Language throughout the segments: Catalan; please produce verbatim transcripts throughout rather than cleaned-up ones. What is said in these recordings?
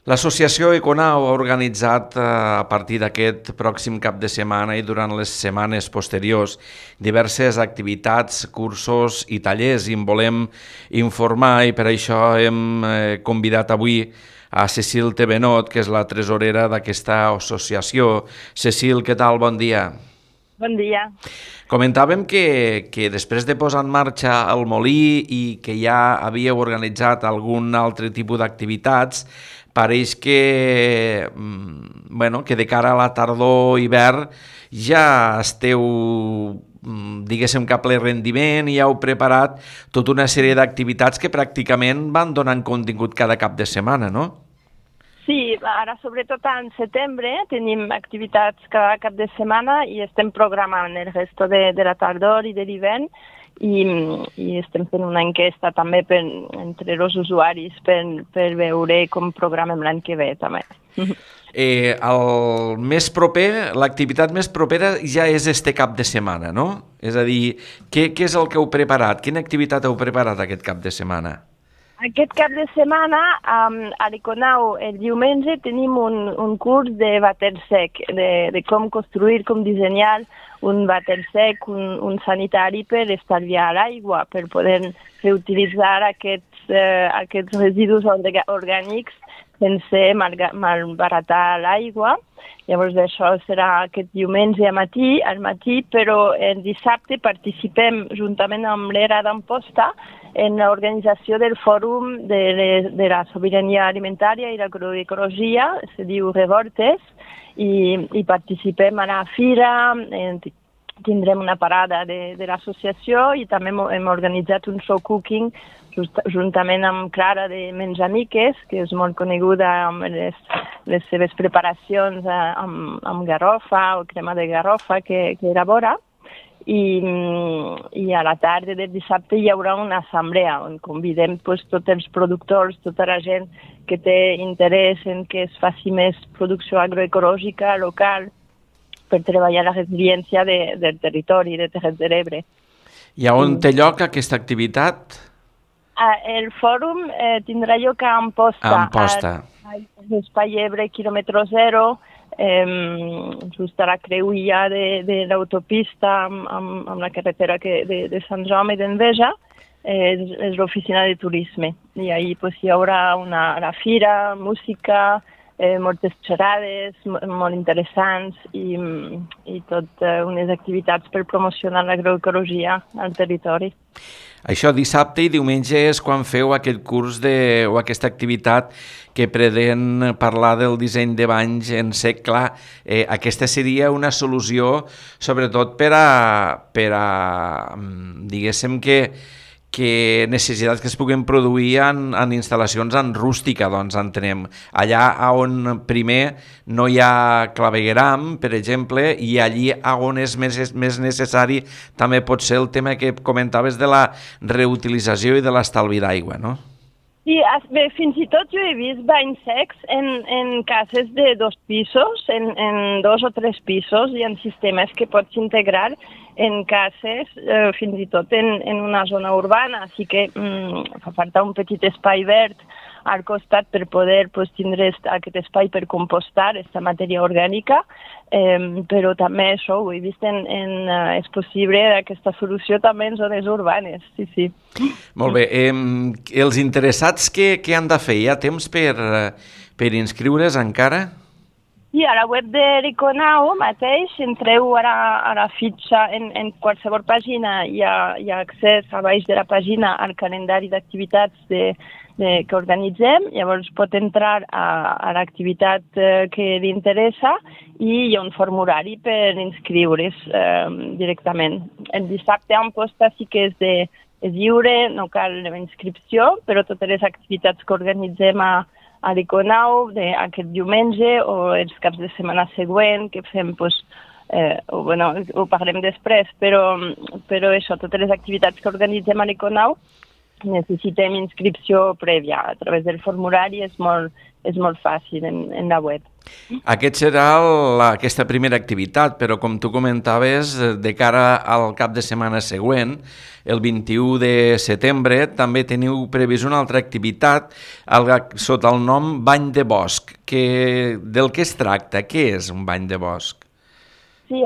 L'associació Econau ha organitzat eh, a partir d'aquest pròxim cap de setmana i durant les setmanes posteriors diverses activitats, cursos i tallers i en volem informar i per això hem eh, convidat avui a Cecil Tevenot, que és la tresorera d'aquesta associació. Cecil, què tal? Bon dia. Bon dia. Comentàvem que, que després de posar en marxa el molí i que ja havíeu organitzat algun altre tipus d'activitats, pareix que, bueno, que de cara a la tardor-hivern ja esteu, diguéssim, que a ple rendiment i ja heu preparat tota una sèrie d'activitats que pràcticament van donant contingut cada cap de setmana, no? Sí, ara sobretot en setembre tenim activitats cada cap de setmana i estem programant el resto de, de la tardor i de l'hivern i, i estem fent una enquesta també per, entre els usuaris per, per veure com programem l'any que ve també. Eh, el més proper, l'activitat més propera ja és este cap de setmana, no? És a dir, què, què és el que heu preparat? Quina activitat heu preparat aquest cap de setmana? Aquest cap de setmana, um, a l'Econau, el diumenge, tenim un, un curs de vàter sec, de, de com construir, com dissenyar un vàter sec, un, un sanitari per estalviar l'aigua, per poder reutilitzar aquests, eh, aquests residus orgànics sense malbaratar l'aigua. Llavors això serà aquest diumenge a matí, al matí, però el dissabte participem juntament amb l'Era d'Amposta en l'organització del Fòrum de, de la Sobirania Alimentària i l'Agroecologia, se diu Revoltes, i, i participem a la fira, en, tindrem una parada de, de l'associació i també hem organitzat un show cooking just, juntament amb Clara de Menjamiques, que és molt coneguda amb les, les seves preparacions amb, amb garrofa o crema de garrofa que, que elabora. I, i a la tarda del dissabte hi haurà una assemblea on convidem pues, tots els productors, tota la gent que té interès en que es faci més producció agroecològica local per treballar la resiliència de, del territori de Terres de l'Ebre. I on té lloc aquesta activitat? El fòrum eh, tindrà lloc a Amposta, a Amposta. a l'Espai Ebre, quilòmetre zero, eh, just a la creuilla de, de l'autopista amb, amb, amb la carretera que, de, de Sant Jaume d'Enveja, eh, és, és l'oficina de turisme. I ahir pues, hi haurà una, la fira, música, eh, moltes xerrades molt interessants i, i tot eh, unes activitats per promocionar l'agroecologia al territori. Això dissabte i diumenge és quan feu aquest curs de, o aquesta activitat que pretén parlar del disseny de banys en sec. Clar, eh, aquesta seria una solució sobretot per a, per a diguéssim que, que necessitats que es puguen produir en, en instal·lacions en rústica, doncs entenem. Allà on primer no hi ha clavegueram, per exemple, i allí on és més, més necessari també pot ser el tema que comentaves de la reutilització i de l'estalvi d'aigua, no? Sí, bé, fins i tot jo he vist banys secs en, en cases de dos pisos, en, en dos o tres pisos, i en sistemes que pots integrar en cases, eh, fins i tot en, en una zona urbana, així que mm, fa falta un petit espai verd al costat per poder pues, tindre aquest espai per compostar aquesta matèria orgànica, eh, però també això ho he vist en, en uh, és possible aquesta solució també en zones urbanes, sí, sí. Molt bé, eh, els interessats què, què han de fer? Hi ha temps per, per inscriure's encara? Sí, a la web de l'Econau mateix, entreu a la, a la fitxa, en, en qualsevol pàgina hi ha, hi ha accés a baix de la pàgina al calendari d'activitats de, de, que organitzem, llavors pot entrar a, a l'activitat eh, que li interessa i hi ha un formulari per inscriure's eh, directament. El dissabte a Amposta sí que és, de, és lliure, no cal inscripció, però totes les activitats que organitzem a a l'Econau aquest diumenge o els caps de setmana següent que fem, pues, eh, o, bueno, ho parlem després, però, però això, totes les activitats que organitzem a l'Econau necessitem inscripció prèvia. A través del formulari és molt, és molt fàcil en, en la web. Aquest serà la, aquesta primera activitat, però com tu comentaves, de cara al cap de setmana següent, el vint-i-u de setembre, també teniu previst una altra activitat el, sota el nom Bany de Bosc. Que, del que es tracta? Què és un bany de bosc? Sí,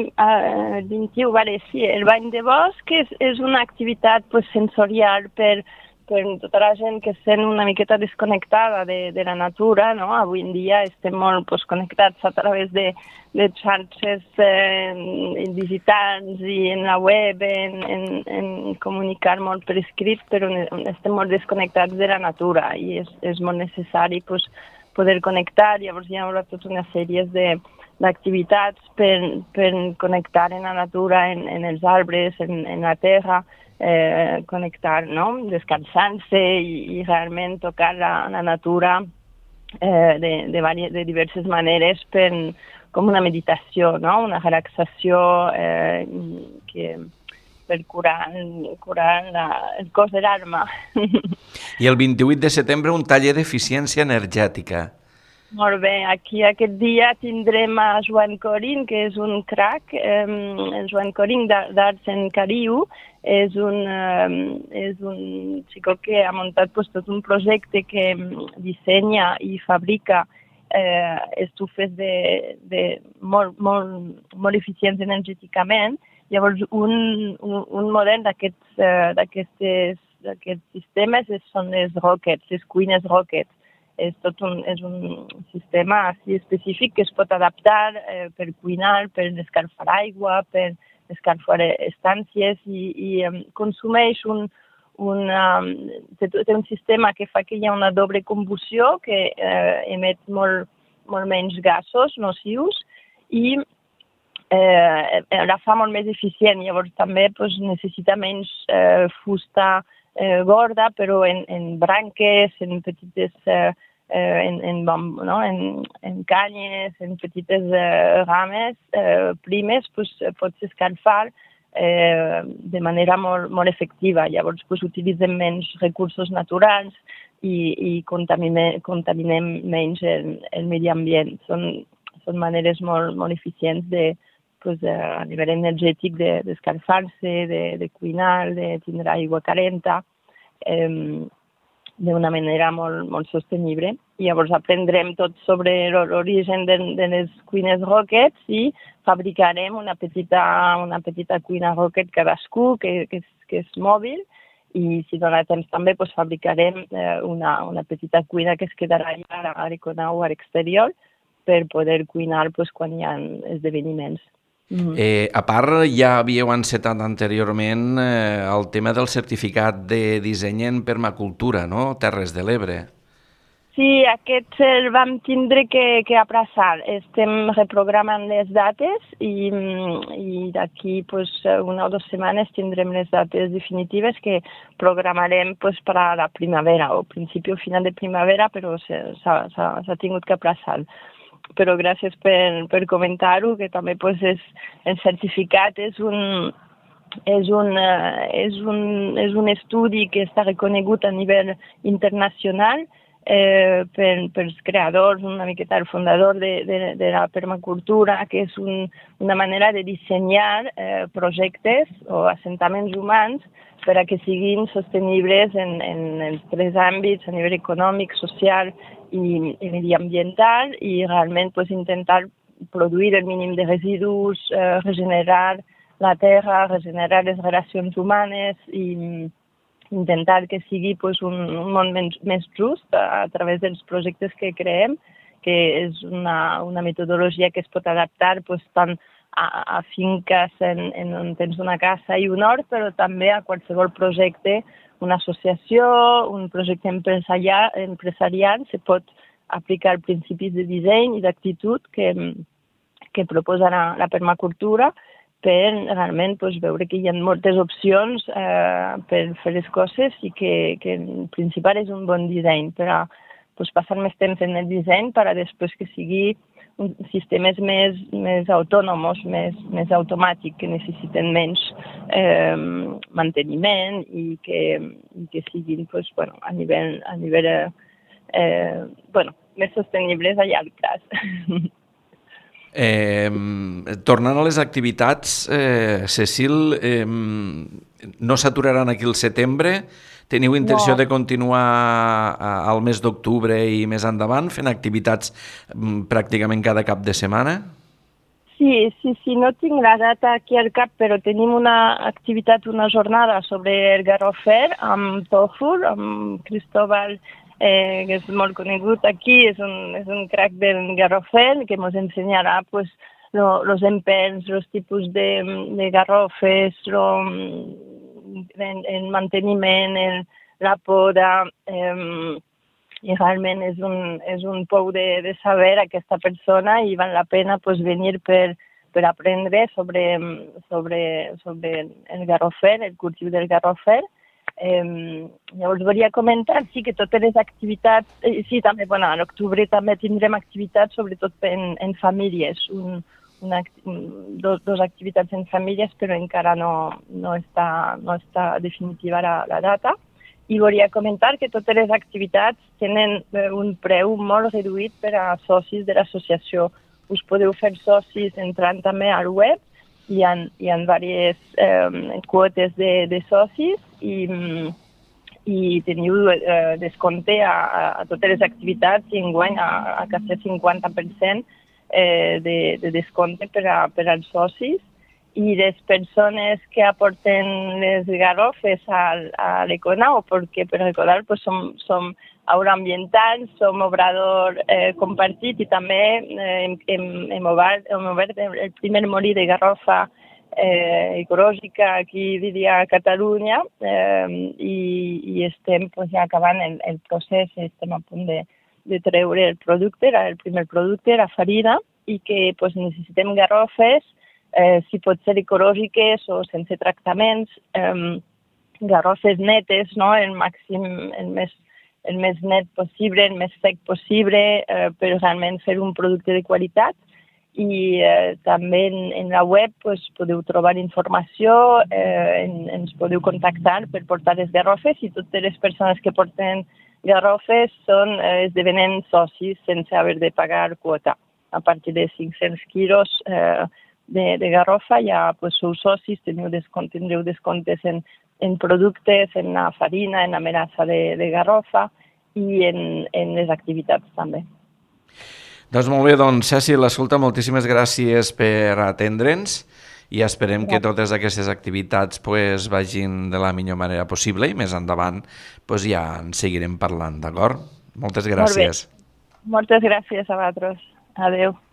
el vint-i-u, vale, sí, el bany de bosc és, és una activitat pues, sensorial per per tota la gent que es sent una miqueta desconnectada de, de la natura, no? Avui en dia estem molt pues, connectats a través de, de xarxes eh, digitals i en la web, en, en, en comunicar molt per escrit, però estem molt desconnectats de la natura i és, és molt necessari pues, poder connectar. Llavors hi ha tota una sèrie de d'activitats per, per connectar en la natura, en, en els arbres, en, en la terra, Eh, connectar, no? Descansant-se i, i realment tocar la, la natura eh, de, de, varies, de diverses maneres per, com una meditació, no? Una relaxació eh, que, per curar, curar la, el cos de l'alma. I el vint-i-vuit de setembre un taller d'eficiència energètica. Molt bé, aquí aquest dia tindrem a Joan Corin, que és un crac, eh, el Joan Corin d'Arts en Cariu, és un, eh, és un xicot que ha muntat pues, tot un projecte que dissenya i fabrica eh, estufes de, de molt, molt, molt eficients energèticament. Llavors, un, un, un model d'aquests eh, d'aquests sistemes són les rockets, les cuines rockets. És tot un, és un sistema així específic que es pot adaptar eh, per cuinar, per escalfar aigua, per escalfar estàncies i, i um, consumeix un, un, um, té, té un sistema que fa que hi ha una doble combustió que eh, emet molt, molt menys gasos nocius i eh, la fa molt més eficient. Llavors també pues, necessita menys eh, fusta eh, gorda, però en, en branques, en petites... Eh, Eh, en, en, no? en, en canyes, en petites eh, rames eh, primes, pues, pots escalfar eh, de manera molt, molt efectiva. Llavors pues, utilitzem menys recursos naturals i, i contaminem, contaminem menys el, el medi ambient. Són, són maneres molt, molt eficients de, pues, de, a nivell energètic d'escalfar-se, de, de cuinar, de tindre aigua calenta. Eh, d'una manera molt, molt sostenible. I llavors aprendrem tot sobre l'origen de, de les cuines rockets i fabricarem una petita, una petita cuina rocket cadascú que, que, és, que és mòbil i si dona temps també pues, fabricarem eh, una, una petita cuina que es quedarà allà a l'Iconau a l'exterior per poder cuinar pues, quan hi ha esdeveniments. Mm-hmm. Eh, a part, ja havíeu encetat anteriorment eh, el tema del certificat de disseny en permacultura, no? Terres de l'Ebre. Sí, aquest el vam tindre que, que aplaçar. Estem reprogramant les dates i, i d'aquí pues, una o dues setmanes tindrem les dates definitives que programarem pues, per a la primavera o principi o final de primavera, però s'ha tingut que aplaçar. Però gràcies per, per comentar-ho, que també pues, és, el certificat és un, és, un, és, un, és un estudi que està reconegut a nivell internacional eh, per, pels creadors, una miqueta el fundador de, de, de la permacultura, que és un, una manera de dissenyar eh, projectes o assentaments humans per a que siguin sostenibles en, en els tres àmbits, a nivell econòmic, social i, i mediambiental, i realment pues, intentar produir el mínim de residus, eh, regenerar la terra, regenerar les relacions humanes i intentar que sigui pues, un, un món més, més just a, a través dels projectes que creem, que és una, una metodologia que es pot adaptar pues, tant a, a finques en, en on tens una casa i un hort, però també a qualsevol projecte, una associació, un projecte empresarial, empresarial se pot aplicar principis de disseny i d'actitud que, que proposa la, la permacultura per realment pues, veure que hi ha moltes opcions eh, per fer les coses i que, que el principal és un bon disseny per a pues, passar més temps en el disseny per a després que sigui sistemes més, més autònoms, més, més automàtics, que necessiten menys eh, manteniment i que, i que siguin pues, bueno, a nivell, a nivell eh, bueno, més sostenibles a llarg plaç. Eh, tornant a les activitats, eh, Cecil, eh, no s'aturaran aquí al setembre? Teniu intenció no. de continuar al mes d'octubre i més endavant fent activitats pràcticament cada cap de setmana? Sí, sí, sí, no tinc la data aquí al cap, però tenim una activitat, una jornada sobre el garrofer amb Tofur, amb Cristóbal, eh, que és molt conegut aquí, és un, és un crac del garrofer, que ens ensenyarà pues, lo, los empells, los tipus de, de garrofes, lo, el, el manteniment, el, la poda, eh, i realment és un, és un pou de, de saber aquesta persona i val la pena pues, venir per, per aprendre sobre, sobre, sobre el garrofer, el cultiu del garrofer. Eh, llavors volia comentar, sí, que totes les activitats, eh, sí, també, bueno, a l'octubre també tindrem activitats, sobretot en, en famílies, un, una, dos, dos activitats en famílies, però encara no, no, està, no està definitiva la, la data. I volia comentar que totes les activitats tenen eh, un preu molt reduït per a socis de l'associació. Us podeu fer socis entrant també al web, hi ha, hi ha diverses eh, quotes de, de socis i, i teniu eh, descompte a, a totes les activitats i enguany a, a quasi cinquanta per cent eh, de, de descompte per, a, per als socis. I les persones que aporten les garrofes a, a l'Econau, perquè per recordar pues, som, som agroambientals, som obrador eh, compartit i també eh, hem, hem, obert, hem obert el primer molí de garrofa eh, ecològica aquí diria a Catalunya eh, i, i estem pues, ja acabant el, el procés, estem a punt de, de treure el producte, el primer producte, la farina, i que pues, necessitem garrofes, Eh, si pot ser ecològiques o sense tractaments, eh, garrofes netes, no? el màxim, el més, el més net possible, el més sec possible, eh, per realment fer un producte de qualitat. I eh, també en, en la web pues, podeu trobar informació, eh, en, ens podeu contactar per portar les garrofes i totes les persones que porten garrofes són, eh, esdevenen socis sense haver de pagar quota. A partir de cinc-cents quilos eh, De, de garrofa, ja pues, sou socis, teniu descont, tindreu descomptes en, en productes, en la farina, en la melassa de, de garrofa i en, en les activitats també. Doncs molt bé, doncs Cecil, escolta, moltíssimes gràcies per atendre'ns i esperem que totes aquestes activitats pues, vagin de la millor manera possible i més endavant pues, ja en seguirem parlant, d'acord? Moltes gràcies. Molt bé. Moltes gràcies a vosaltres. Adéu.